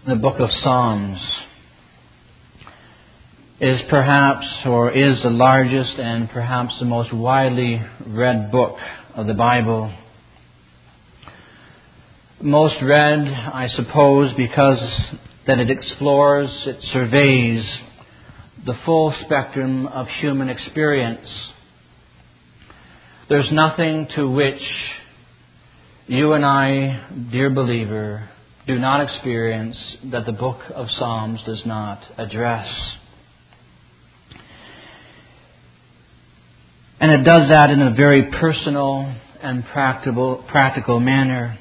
The book of Psalms is perhaps, or is the largest and perhaps the most widely read book of the Bible. Most read, I suppose, because that it explores, it surveys the full spectrum of human experience. There's nothing to which you and I, dear believer, do not experience that the book of Psalms does not address. And it does that in a very personal and practical manner.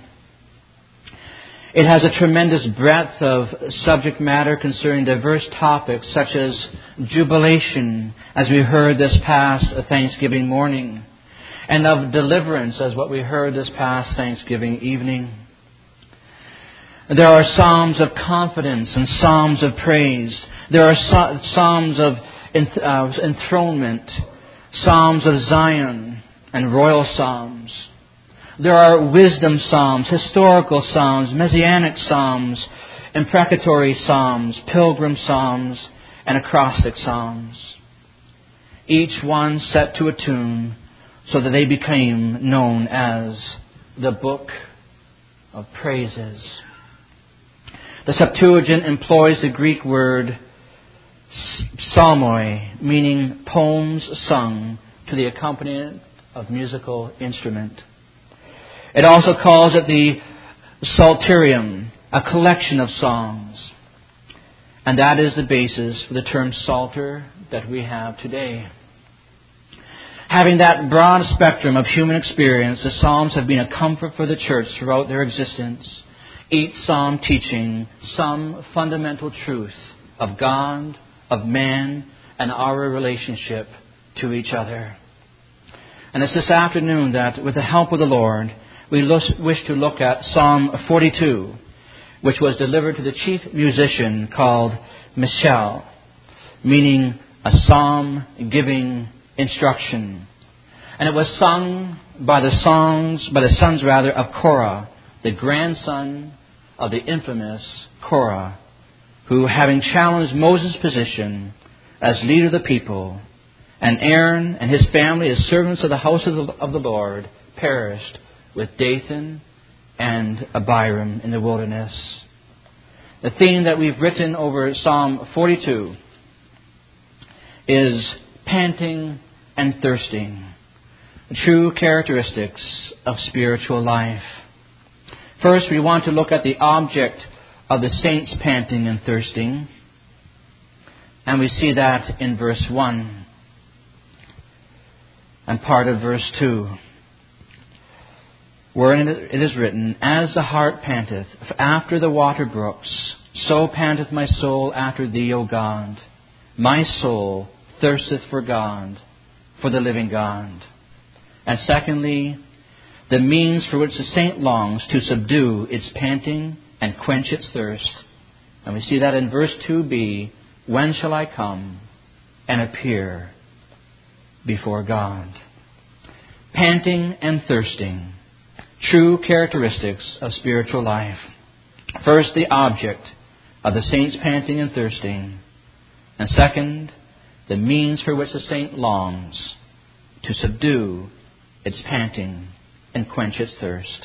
It has a tremendous breadth of subject matter concerning diverse topics such as jubilation, as we heard this past Thanksgiving morning, and of deliverance, as what we heard this past Thanksgiving evening. There are psalms of confidence and psalms of praise. There are psalms of enthronement, psalms of Zion, and royal psalms. There are wisdom psalms, historical psalms, messianic psalms, imprecatory psalms, pilgrim psalms, and acrostic psalms. Each one set to a tune so that they became known as the Book of Praises. The Septuagint employs the Greek word psalmoi, meaning poems sung to the accompaniment of musical instrument. It also calls it the psalterium, a collection of songs. And that is the basis for the term psalter that we have today. Having that broad spectrum of human experience, the Psalms have been a comfort for the church throughout their existence, each psalm teaching some fundamental truth of God, of man, and our relationship to each other. And it's this afternoon that, with the help of the Lord, we wish to look at Psalm 42, which was delivered to the chief musician called Michal, meaning a psalm giving instruction. And it was sung by the sons of Korah, the grandson of the infamous Korah, who, having challenged Moses' position as leader of the people, and Aaron and his family as servants of the house of the Lord, perished with Dathan and Abiram in the wilderness. The theme that we've written over Psalm 42 is panting and thirsting, the true characteristics of spiritual life. First, we want to look at the object of the saints' panting and thirsting, and we see that in verse 1 and part of verse 2, wherein it is written, "As the hart panteth after the water brooks, so panteth my soul after thee, O God. My soul thirsteth for God, for the living God." And secondly, the means for which the saint longs to subdue its panting and quench its thirst. And we see that in verse 2b, "When shall I come and appear before God?" Panting and thirsting, true characteristics of spiritual life. First, the object of the saint's panting and thirsting. And second, the means for which the saint longs to subdue its panting and quench its thirst.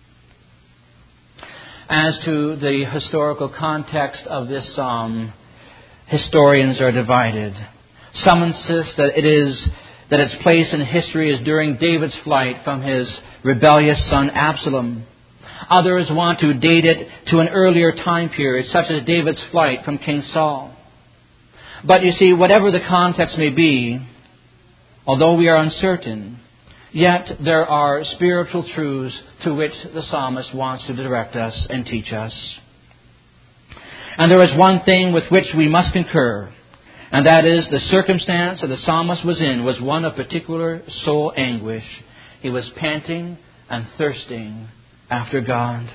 As to the historical context of this psalm, historians are divided. Some insist that its place in history is during David's flight from his rebellious son Absalom. Others want to date it to an earlier time period, such as David's flight from King Saul. But you see, whatever the context may be, although we are uncertain, yet there are spiritual truths to which the psalmist wants to direct us and teach us. And there is one thing with which we must concur, and that is the circumstance that the psalmist was in was one of particular soul anguish. He was panting and thirsting after God.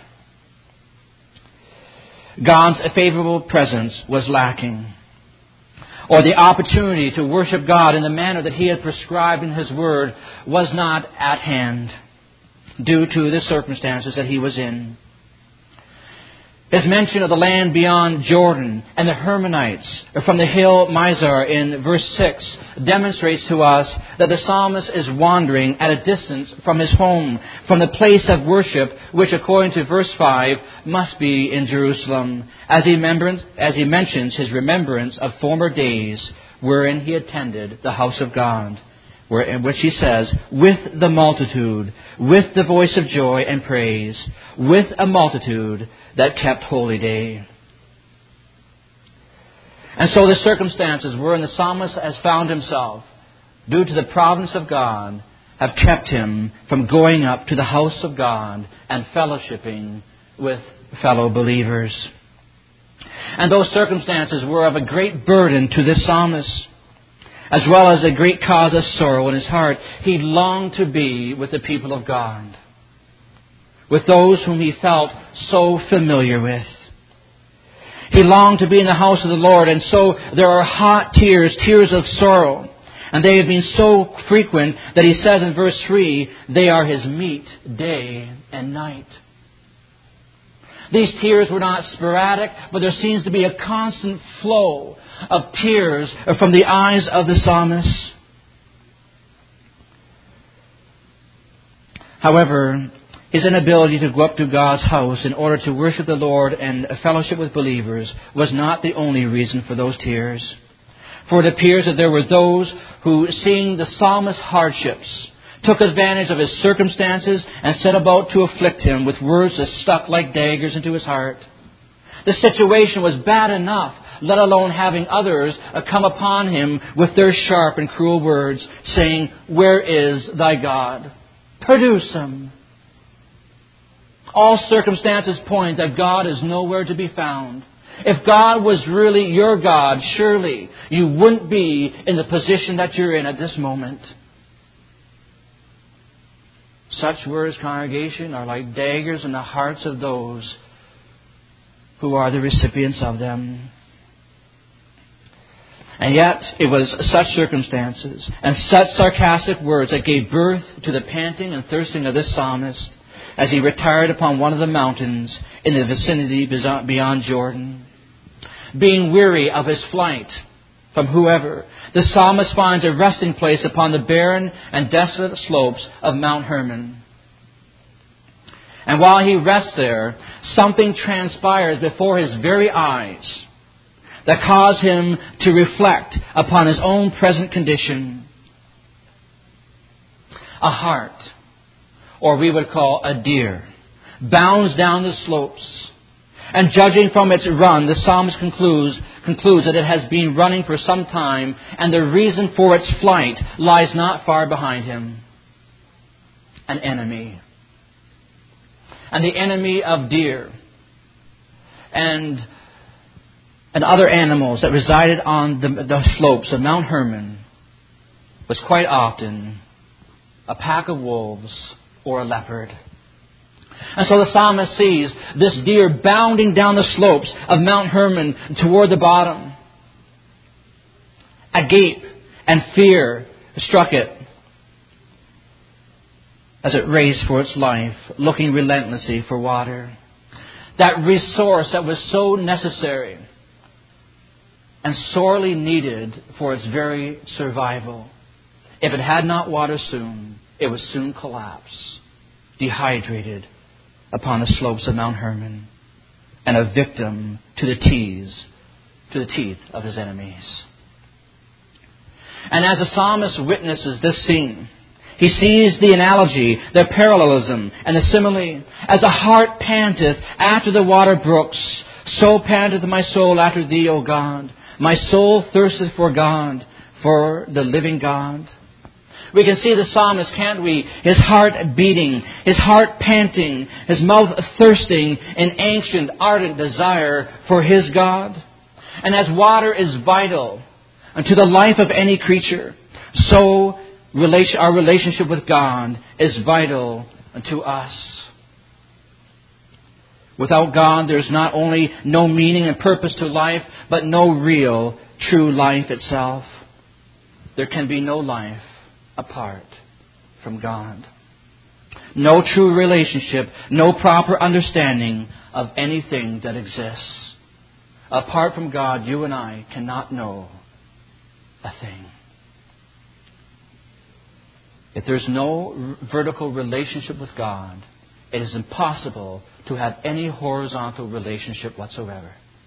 God's favorable presence was lacking, or the opportunity to worship God in the manner that He had prescribed in His Word was not at hand due to the circumstances that he was in. His mention of the land beyond Jordan and the Hermonites from the hill Mizar in verse 6 demonstrates to us that the psalmist is wandering at a distance from his home, from the place of worship, which according to verse 5 must be in Jerusalem, as he mentions his remembrance of former days wherein he attended the house of God, in which he says, with the multitude, with the voice of joy and praise, with a multitude that kept holy day. And so the circumstances wherein the psalmist has found himself, due to the providence of God, have kept him from going up to the house of God and fellowshipping with fellow believers. And those circumstances were of a great burden to this psalmist, as well as a great cause of sorrow in his heart. He longed to be with the people of God, with those whom he felt so familiar with. He longed to be in the house of the Lord, and so there are hot tears, tears of sorrow. And they have been so frequent that he says in verse 3, they are his meat day and night. These tears were not sporadic, but there seems to be a constant flow of tears from the eyes of the psalmist. However, his inability to go up to God's house in order to worship the Lord and fellowship with believers was not the only reason for those tears. For it appears that there were those who, seeing the psalmist's hardships, took advantage of his circumstances and set about to afflict him with words that stuck like daggers into his heart. The situation was bad enough, let alone having others come upon him with their sharp and cruel words, saying, where is thy God? Produce him. All circumstances point that God is nowhere to be found. If God was really your God, surely you wouldn't be in the position that you're in at this moment. Such words, congregation, are like daggers in the hearts of those who are the recipients of them. And yet, it was such circumstances and such sarcastic words that gave birth to the panting and thirsting of this psalmist as he retired upon one of the mountains in the vicinity beyond Jordan. Being weary of his flight from whoever, the psalmist finds a resting place upon the barren and desolate slopes of Mount Hermon. And while he rests there, something transpires before his very eyes that cause him to reflect upon his own present condition. A hart, or we would call a deer, bounds down the slopes. And judging from its run, the psalmist concludes that it has been running for some time, and the reason for its flight lies not far behind him. An enemy. And the enemy of deer and other animals that resided on the slopes of Mount Hermon was quite often a pack of wolves or a leopard. And so the psalmist sees this deer bounding down the slopes of Mount Hermon toward the bottom. Agape and fear struck it as it raced for its life, looking relentlessly for water. That resource that was so necessary and sorely needed for its very survival. If it had not water soon, it would soon collapse, dehydrated upon the slopes of Mount Hermon, and a victim to the teeth of his enemies. And as the psalmist witnesses this scene, he sees the analogy, the parallelism, and the simile. As a hart panteth after the water brooks, so panteth my soul after thee, O God. My soul thirsteth for God, for the living God. We can see the psalmist, can't we? His heart beating, his heart panting, his mouth thirsting in ancient, ardent desire for his God. And as water is vital unto the life of any creature, so our relationship with God is vital unto us. Without God, there's not only no meaning and purpose to life, but no real, true life itself. There can be no life apart from God. no true relationship, no proper understanding of anything that exists. Apart from God, you and I cannot know a thing. If there's no vertical relationship with God, it is impossible to have any horizontal relationship whatsoever.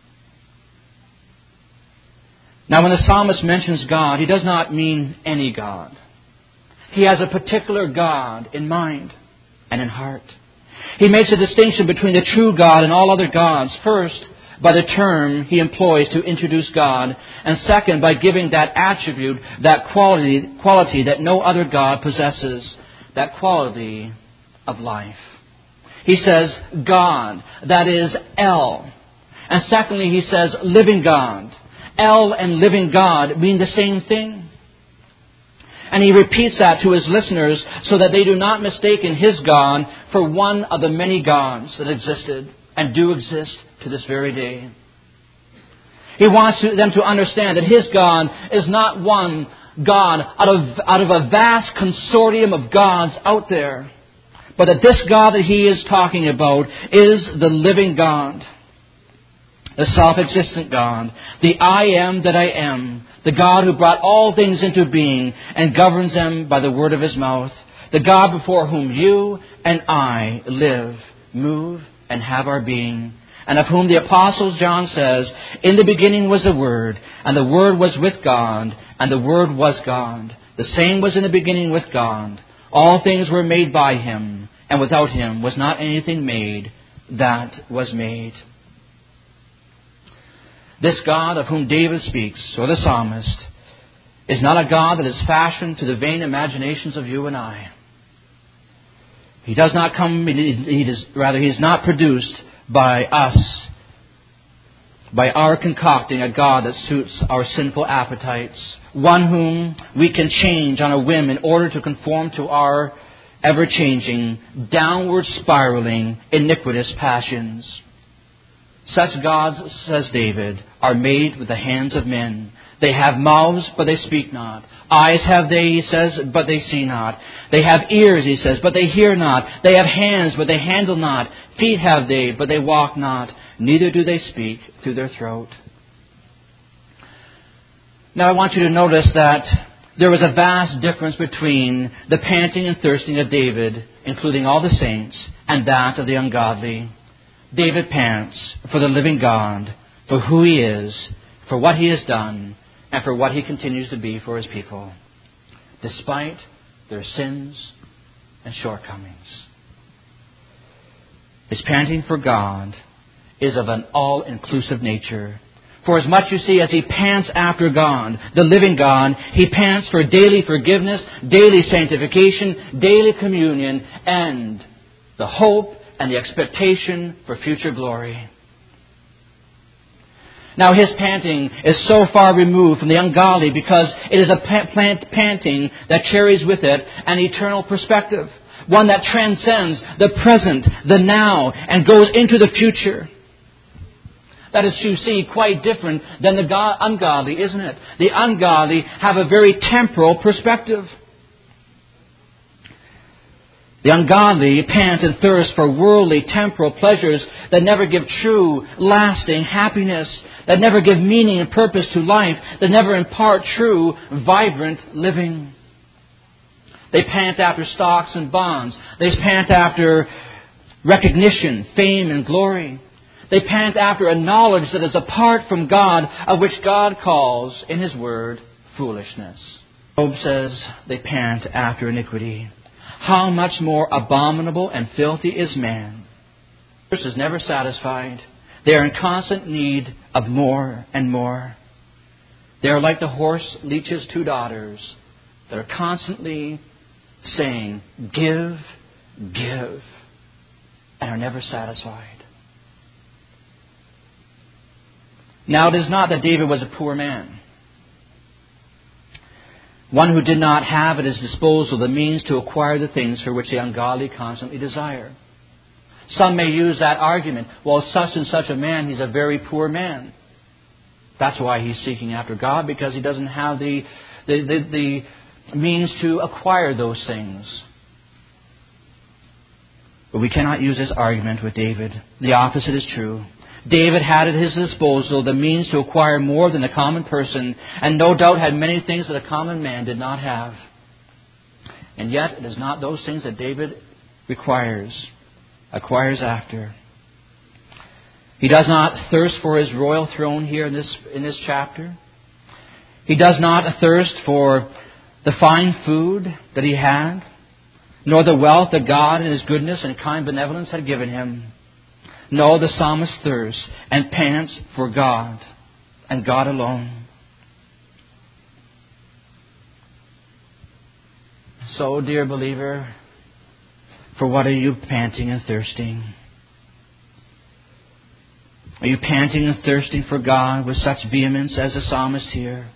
Now, when the psalmist mentions God, he does not mean any God. He has a particular God in mind and in heart. He makes a distinction between the true God and all other gods. First, by the term he employs to introduce God, and second, by giving that attribute, that quality that no other God possesses, that quality of life. He says God, that is El. And secondly, he says living God. El and living God mean the same thing. And he repeats that to his listeners so that they do not mistake his God for one of the many gods that existed and do exist to this very day. He wants them to understand that his God is not one God out of a vast consortium of gods out there, but that this God that he is talking about is the living God, the self-existent God, the I am that I am, the God who brought all things into being and governs them by the word of his mouth, the God before whom you and I live, move, and have our being, and of whom the Apostle John says, in the beginning was the Word, and the Word was with God, and the Word was God. The same was in the beginning with God. All things were made by him, and without him was not anything made that was made. This God of whom David speaks, or the psalmist, is not a God that is fashioned to the vain imaginations of you and I. He does not come, he is not produced by us, by our concocting a God that suits our sinful appetites, one whom we can change on a whim in order to conform to our ever-changing, downward spiraling, iniquitous passions. Such gods, says David, are made with the hands of men. They have mouths, but they speak not. Eyes have they, he says, but they see not. They have ears, he says, but they hear not. They have hands, but they handle not. Feet have they, but they walk not. Neither do they speak through their throat. Now I want you to notice that there was a vast difference between the panting and thirsting of David, including all the saints, and that of the ungodly. David pants for the living God, for who he is, for what he has done, and for what he continues to be for his people, despite their sins and shortcomings. His panting for God is of an all-inclusive nature. For as much, you see, as he pants after God, the living God, he pants for daily forgiveness, daily sanctification, daily communion, and the hope and the expectation for future glory. Now his panting is so far removed from the ungodly because it is a panting that carries with it an eternal perspective, one that transcends the present, the now, and goes into the future. That is, you see, quite different than the ungodly, isn't it? The ungodly have a very temporal perspective. The ungodly pant and thirst for worldly, temporal pleasures that never give true, lasting happiness, that never give meaning and purpose to life, that never impart true, vibrant living. They pant after stocks and bonds. They pant after recognition, fame, and glory. They pant after a knowledge that is apart from God, of which God calls, in His Word, foolishness. Job says they pant after iniquity. How much more abominable and filthy is man. This is never satisfied. They are in constant need of more and more. They are like the horse leech's two daughters that are constantly saying, give, give, and are never satisfied. Now it is not that David was a poor man, one who did not have at his disposal the means to acquire the things for which the ungodly constantly desire. Some may use that argument. Well, such and such a man, he's a very poor man. That's why he's seeking after God, because he doesn't have the means to acquire those things. But we cannot use this argument with David. The opposite is true. David had at his disposal the means to acquire more than the common person, and no doubt had many things that a common man did not have. And yet it is not those things that David acquires after. He does not thirst for his royal throne here in this chapter. He does not thirst for the fine food that he had, nor the wealth that God in His goodness and kind benevolence had given him. No, the psalmist thirsts and pants for God and God alone. So, dear believer, for what are you panting and thirsting? Are you panting and thirsting for God with such vehemence as the psalmist here?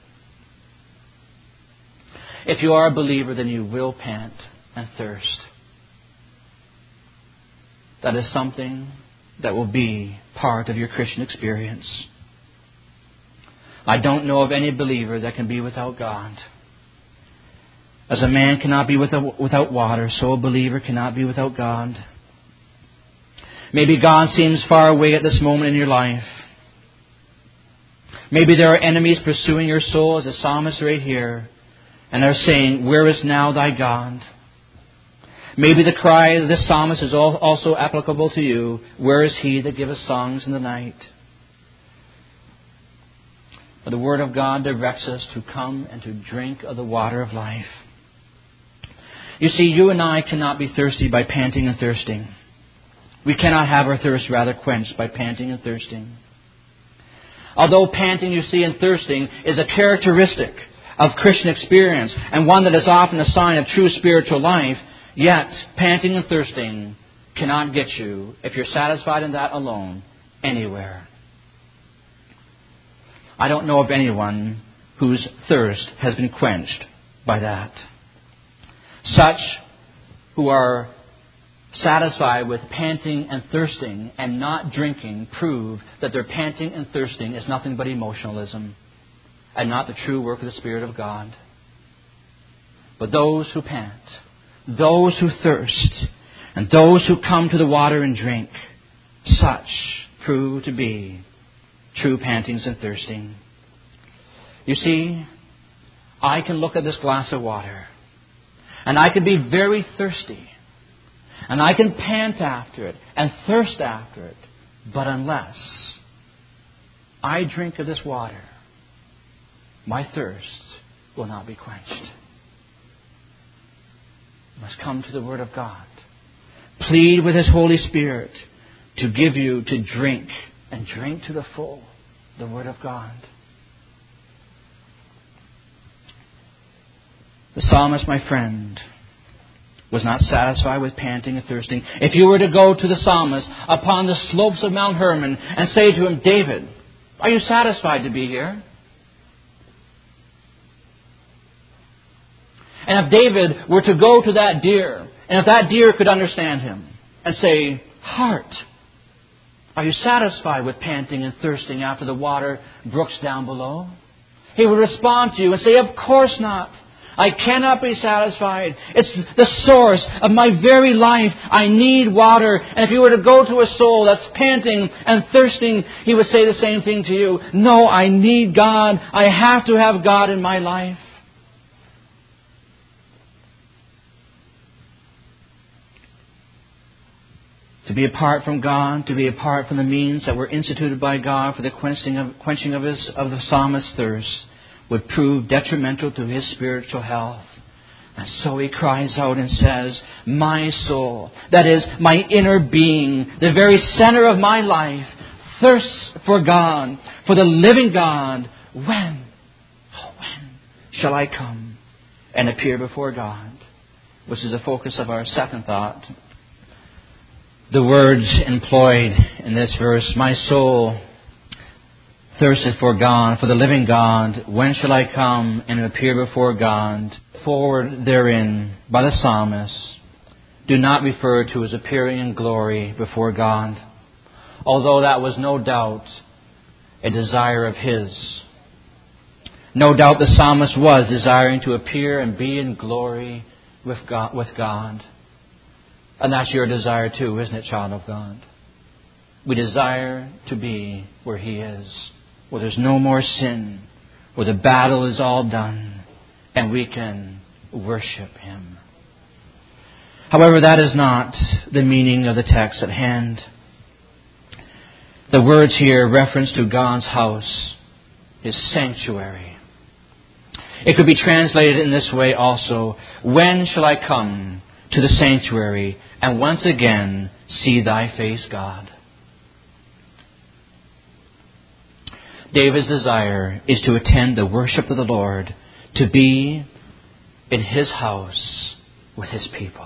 If you are a believer, then you will pant and thirst. That is something that will be part of your Christian experience. I don't know of any believer that can be without God. As a man cannot be without water, so a believer cannot be without God. Maybe God seems far away at this moment in your life. Maybe there are enemies pursuing your soul, as the psalmist right here, and are saying, "Where is now thy God?" Maybe the cry of this psalmist is also applicable to you. "Where is He that giveth songs in the night?" But the Word of God directs us to come and to drink of the water of life. You see, you and I cannot be thirsty by panting and thirsting. We cannot have our thirst rather quenched by panting and thirsting. Although panting, you see, and thirsting is a characteristic of Christian experience and one that is often a sign of true spiritual life, yet panting and thirsting cannot get you, if you're satisfied in that alone, anywhere. I don't know of anyone whose thirst has been quenched by that. Such who are satisfied with panting and thirsting and not drinking prove that their panting and thirsting is nothing but emotionalism and not the true work of the Spirit of God. But those who pant, those who thirst, and those who come to the water and drink, such prove to be true pantings and thirsting. You see, I can look at this glass of water, and I can be very thirsty, and I can pant after it and thirst after it, but unless I drink of this water, my thirst will not be quenched. You must come to the Word of God. Plead with His Holy Spirit to give you to drink, and drink to the full, the Word of God. The psalmist, my friend, was not satisfied with panting and thirsting. If you were to go to the psalmist upon the slopes of Mount Hermon and say to him, "David, are you satisfied to be here?" And if David were to go to that deer, and if that deer could understand him and say, "Heart, are you satisfied with panting and thirsting after the water brooks down below?" He would respond to you and say, "Of course not. I cannot be satisfied. It's the source of my very life. I need water." And if you were to go to a soul that's panting and thirsting, he would say the same thing to you. "No, I need God. I have to have God in my life." To be apart from God, to be apart from the means that were instituted by God for the quenching of the psalmist's thirst, would prove detrimental to his spiritual health. And so he cries out and says, "My soul," that is, my inner being, the very center of my life, thirsts for God, for the living God. When shall I come and appear before God? Which is the focus of our second thought. The words employed in this verse, "My soul thirsted for God, for the living God. When shall I come and appear before God?" Forward therein by the psalmist do not refer to his appearing in glory before God, although that was no doubt a desire of his. No doubt the psalmist was desiring to appear and be in glory with God. And that's your desire too, isn't it, child of God? We desire to be where He is, where there's no more sin, where the battle is all done, and we can worship Him. However, that is not the meaning of the text at hand. The words here reference to God's house, His sanctuary. It could be translated in this way also: when shall I come to the sanctuary and once again see Thy face, God? David's desire is to attend the worship of the Lord, to be in His house with His people.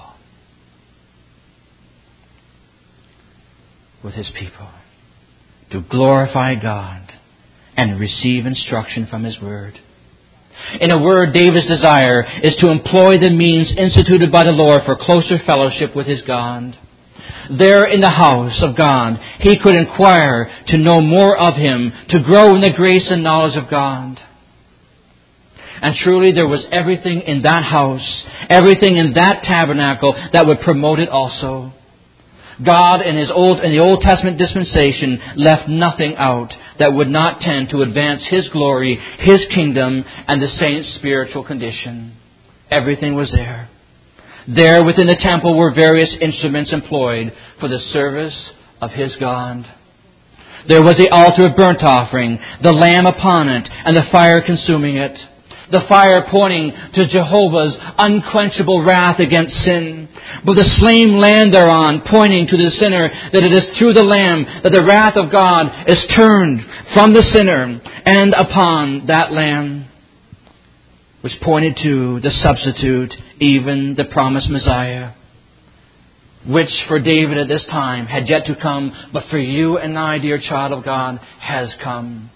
With His people. To glorify God and receive instruction from His Word. In a word, David's desire is to employ the means instituted by the Lord for closer fellowship with his God. There in the house of God, he could inquire to know more of Him, to grow in the grace and knowledge of God. And truly there was everything in that house, everything in that tabernacle that would promote it also. God in the Old Testament dispensation left nothing out that would not tend to advance His glory, His kingdom, and the saints' spiritual condition. Everything was there. There within the temple were various instruments employed for the service of His God. There was the altar of burnt offering, the lamb upon it, and the fire consuming it. The fire pointing to Jehovah's unquenchable wrath against sin. But the slain lamb thereon pointing to the sinner, that it is through the lamb that the wrath of God is turned from the sinner and upon that lamb. Which pointed to the substitute, even the promised Messiah. Which for David at this time had yet to come, but for you and I, dear child of God, has come.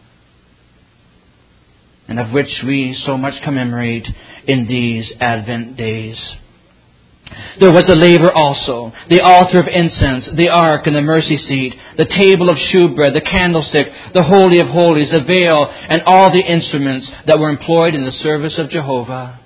And of which we so much commemorate in these Advent days. There was the laver also, the altar of incense, the ark and the mercy seat, the table of shewbread, the candlestick, the holy of holies, the veil, and all the instruments that were employed in the service of Jehovah.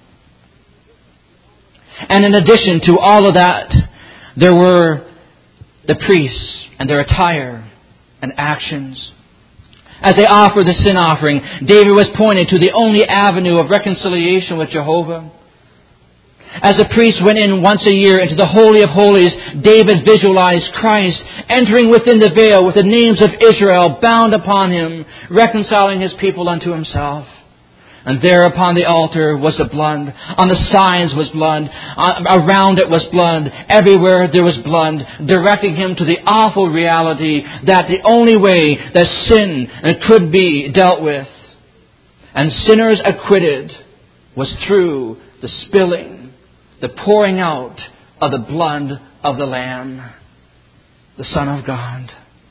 And in addition to all of that, there were the priests and their attire and actions. As they offered the sin offering, David was pointing to the only avenue of reconciliation with Jehovah. As the priest went in once a year into the Holy of Holies, David visualized Christ entering within the veil with the names of Israel bound upon Him, reconciling His people unto Himself. And there upon the altar was the blood. On the sides was blood. Around it was blood. Everywhere there was blood, directing Him to the awful reality that the only way that sin could be dealt with and sinners acquitted was through the spilling, the pouring out of the blood of the Lamb, the Son of God.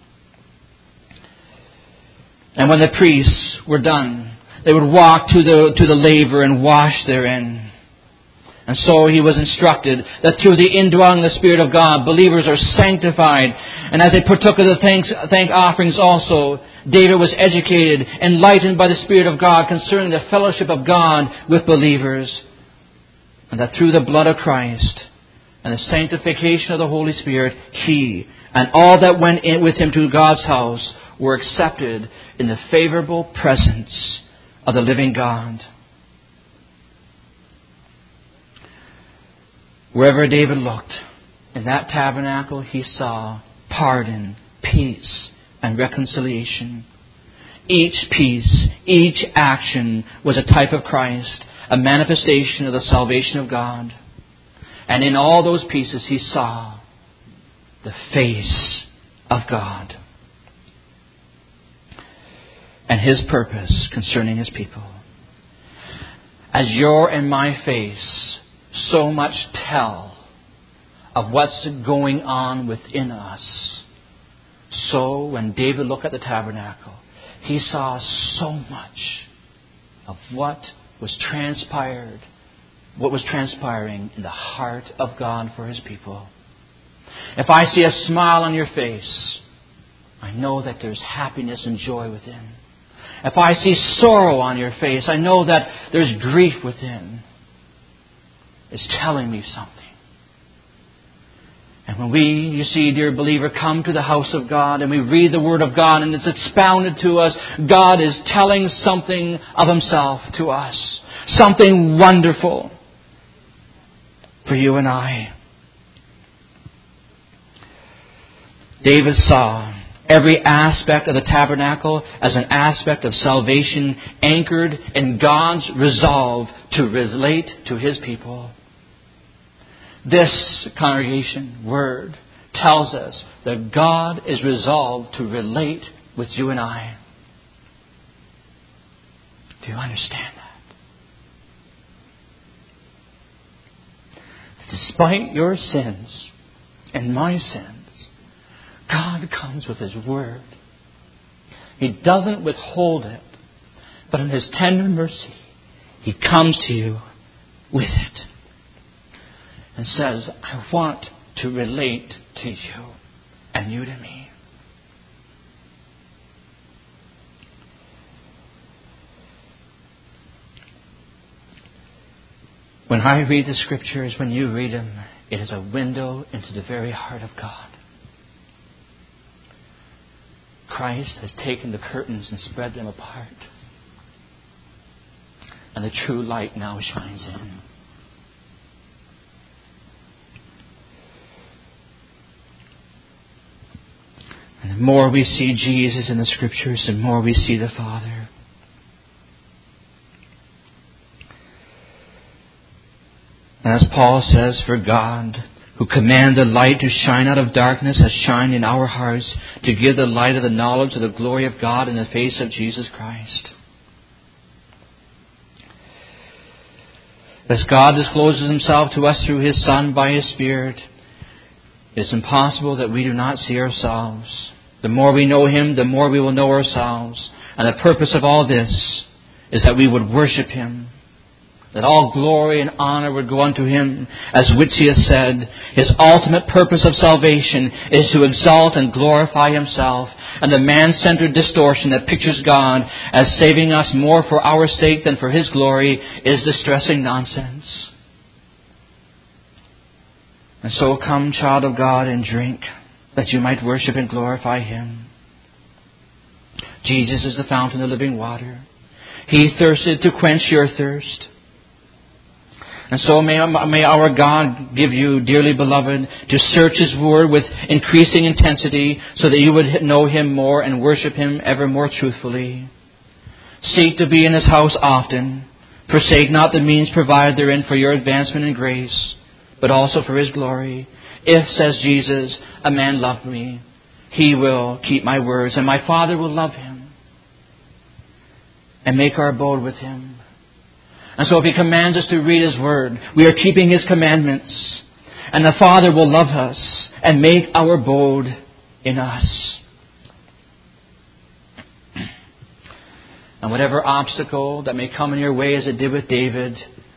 And when the priests were done, they would walk to the laver and wash therein. And so he was instructed that through the indwelling of the Spirit of God, believers are sanctified. And as they partook of the thank offerings also, David was educated, enlightened by the Spirit of God concerning the fellowship of God with believers. And that through the blood of Christ and the sanctification of the Holy Spirit, he and all that went in with him to God's house were accepted in the favorable presence of the living God. Wherever David looked, in that tabernacle he saw pardon, peace, and reconciliation. Each piece, each action was a type of Christ, a manifestation of the salvation of God. And in all those pieces he saw the face of God and His purpose concerning His people. As your and my face so much tell of what's going on within us, so when David looked at the tabernacle, he saw so much of what was transpiring in the heart of God for His people. If I see a smile on your face, I know that there's happiness and joy within. If I see sorrow on your face, I know that there's grief within. It's telling me something. And when we, you see, dear believer, come to the house of God and we read the Word of God and it's expounded to us, God is telling something of Himself to us. Something wonderful for you and I. David saw every aspect of the tabernacle as an aspect of salvation anchored in God's resolve to relate to His people. This congregation word tells us that God is resolved to relate with you and I. Do you understand that? Despite your sins and my sins, God comes with His Word. He doesn't withhold it, but in His tender mercy, He comes to you with it and says, I want to relate to you and you to me. When I read the Scriptures, when you read them, it is a window into the very heart of God. Christ has taken the curtains and spread them apart. And the true light now shines in. And the more we see Jesus in the Scriptures, the more we see the Father. And as Paul says, for God, who commanded the light to shine out of darkness, has shined in our hearts to give the light of the knowledge of the glory of God in the face of Jesus Christ. As God discloses Himself to us through His Son by His Spirit, it is impossible that we do not see ourselves. The more we know Him, the more we will know ourselves. And the purpose of all this is that we would worship Him. That all glory and honor would go unto Him. As Whittier said, His ultimate purpose of salvation is to exalt and glorify Himself. And the man-centered distortion that pictures God as saving us more for our sake than for His glory is distressing nonsense. And so come, child of God, and drink, that you might worship and glorify Him. Jesus is the fountain of living water. He thirsted to quench your thirst. And so may our God give you, dearly beloved, to search His Word with increasing intensity so that you would know Him more and worship Him ever more truthfully. Seek to be in His house often. Forsake not the means provided therein for your advancement in grace, but also for His glory. If, says Jesus, a man love me, he will keep my words, and my Father will love him and make our abode with him. And so if He commands us to read His Word, we are keeping His commandments. And the Father will love us and make our abode in us. And whatever obstacle that may come in your way, as it did with David,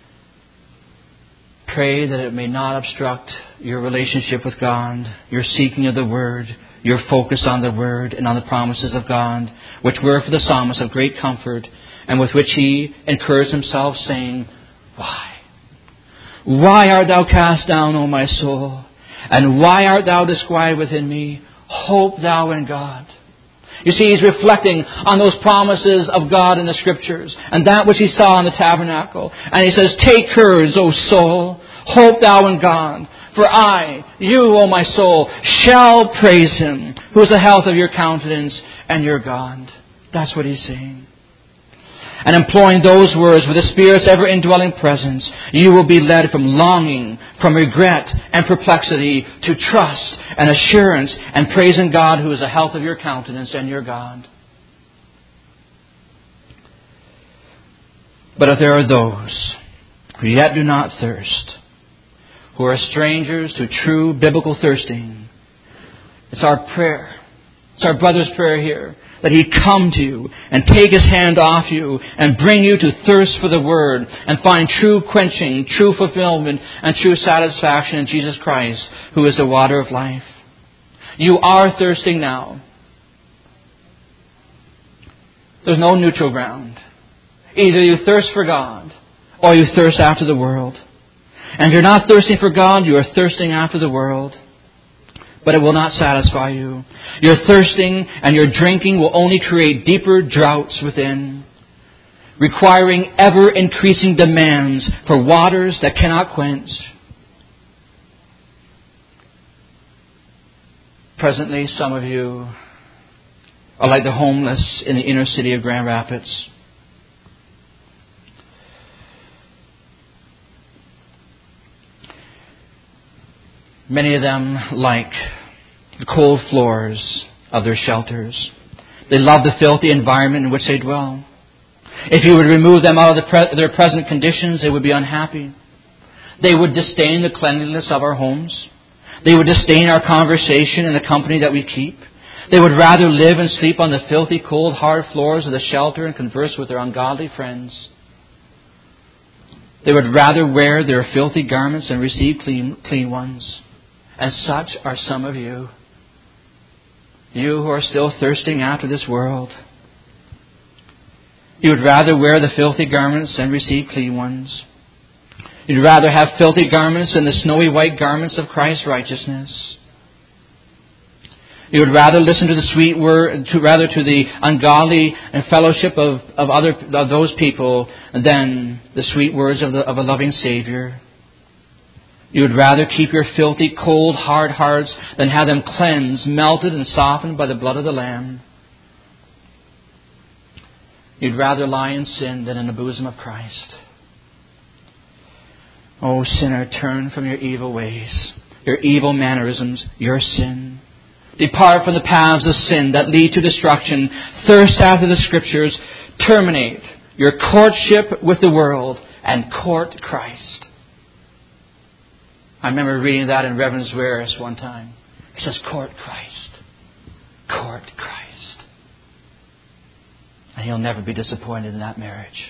pray that it may not obstruct your relationship with God, your seeking of the Word, your focus on the Word and on the promises of God, which were for the psalmist of great comfort, and with which he encouraged himself, saying, Why? Why art thou cast down, O my soul? And why art thou disquieted within me? Hope thou in God. You see, he's reflecting on those promises of God in the Scriptures and that which he saw in the tabernacle. And he says, Take courage, O soul. Hope thou in God. For I, you, O my soul, shall praise Him, who is the health of your countenance and your God. That's what he's saying. And employing those words with the Spirit's ever indwelling presence, you will be led from longing, from regret and perplexity to trust and assurance and praising God, who is the health of your countenance and your God. But if there are those who yet do not thirst, who are strangers to true biblical thirsting, it's our prayer, it's our brother's prayer here, that He come to you and take His hand off you and bring you to thirst for the Word and find true quenching, true fulfillment, and true satisfaction in Jesus Christ, who is the water of life. You are thirsting now. There's no neutral ground. Either you thirst for God or you thirst after the world. And if you're not thirsting for God, you are thirsting after the world. but it will not satisfy you. Your thirsting and your drinking will only create deeper droughts within, requiring ever-increasing demands for waters that cannot quench. Presently, some of you are like the homeless in the inner city of Grand Rapids. Many of them like the cold floors of their shelters. They love the filthy environment in which they dwell. If you would remove them out of their present conditions, they would be unhappy. They would disdain the cleanliness of our homes. They would disdain our conversation and the company that we keep. They would rather live and sleep on the filthy, cold, hard floors of the shelter and converse with their ungodly friends. They would rather wear their filthy garments and receive clean ones. And such are some of you. You who are still thirsting after this world. You would rather wear the filthy garments and receive clean ones. You'd rather have filthy garments than the snowy white garments of Christ's righteousness. You would rather listen to the sweet word, to the ungodly and fellowship of those people than the sweet words of a loving Savior. You would rather keep your filthy, cold, hard hearts than have them cleansed, melted, and softened by the blood of the Lamb. You'd rather lie in sin than in the bosom of Christ. Oh, sinner, turn from your evil ways, your evil mannerisms, your sin. Depart from the paths of sin that lead to destruction. Thirst after the Scriptures. Terminate your courtship with the world and court Christ. I remember reading that in Reverend Zveris one time. He says, court Christ. Court Christ. And you'll never be disappointed in that marriage.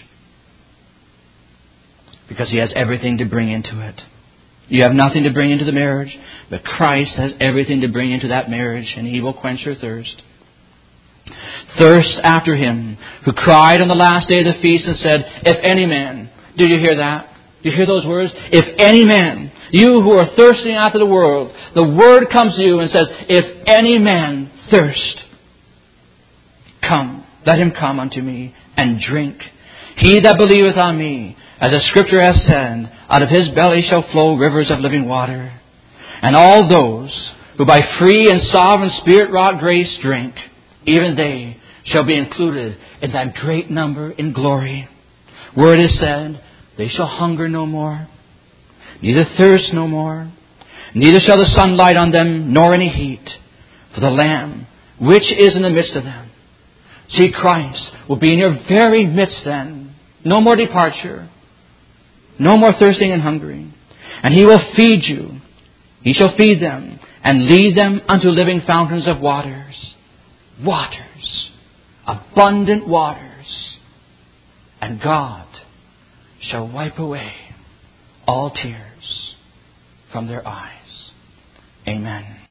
Because He has everything to bring into it. You have nothing to bring into the marriage, but Christ has everything to bring into that marriage, and He will quench your thirst. Thirst after Him, who cried on the last day of the feast and said, if any man, do you hear that? Do you hear those words? If any man, you who are thirsting after the world, the word comes to you and says, if any man thirst, come, let him come unto me and drink. He that believeth on me, as the Scripture has said, out of his belly shall flow rivers of living water. And all those who by free and sovereign Spirit-wrought grace drink, even they shall be included in that great number in glory, where it is said, they shall hunger no more, neither thirst no more, neither shall the sun light on them, nor any heat. For the Lamb, which is in the midst of them. See, Christ will be in your very midst then. No more departure. No more thirsting and hungering. And He will feed you. He shall feed them and lead them unto living fountains of waters. Waters. Abundant waters. And God shall wipe away all tears from their eyes. Amen.